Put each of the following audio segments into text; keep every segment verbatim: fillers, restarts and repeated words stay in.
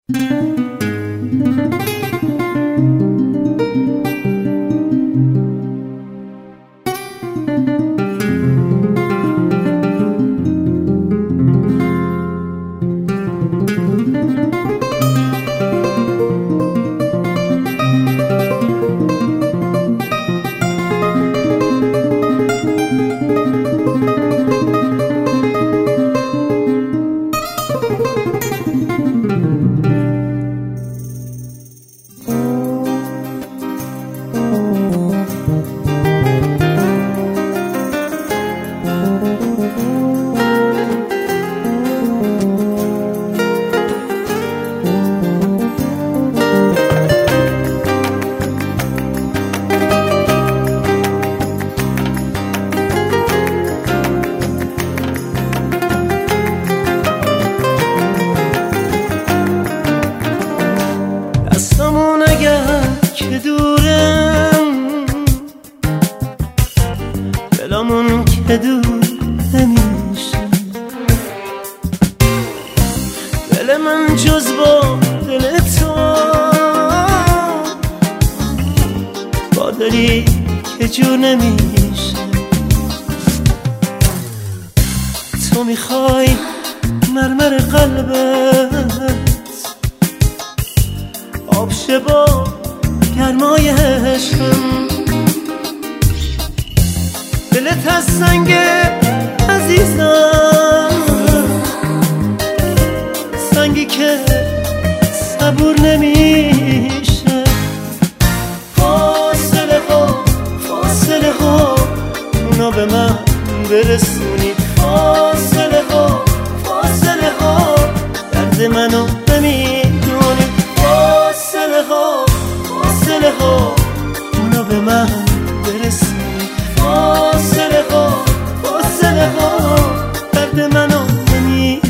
دستمون اگر که دورم، دلمون که دور نمیشه. دل من جز با دل تو، با دلی که جور نمیشه. تو میخوای مرمر قلبت آب شه با گرمای عشقم. دلت از سنگ عزیزم، سنگی که صبور نمیشه. فاصله ها فاصله ها اونا به من برسونید. فاصله ها فاصله ها درد منو نمیدونید. فاصله ها فاصله ها اونا به من برسونید. فاصله ها فاصله ها درد منو نمیدونید.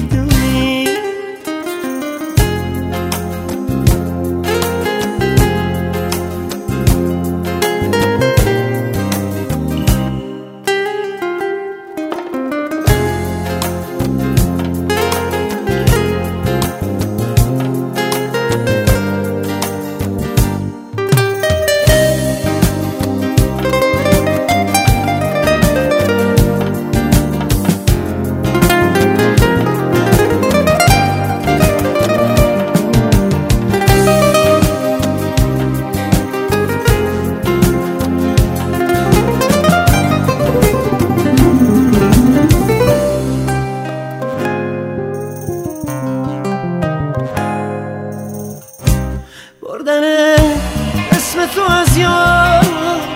بردن اسم تو از یاد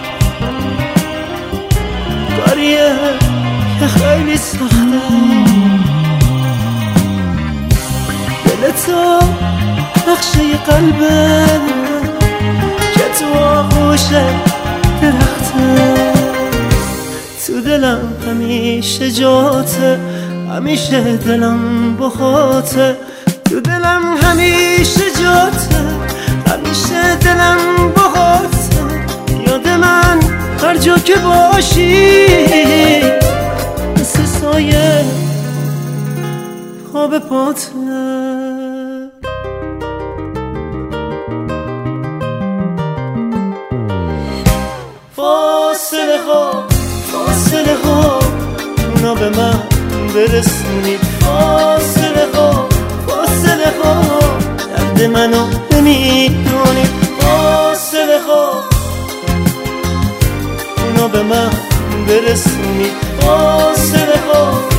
کاریه که خیلی سخته. دل تو نقشه قلبه که تو آغوش درخته. تو دلم همیشه جاته، همیشه دلم بخاته. تو دلم همیشه جاته، همیشه دلم باهاته. یاد من هر جا که باشی مثل سایه خواب پاته. فاصله ها فاصله ها اونا به من برسونید. فاصله ها فاصله ها درد منو نمیدونید. فاصله ها اونا به من برسونید. فاصله ها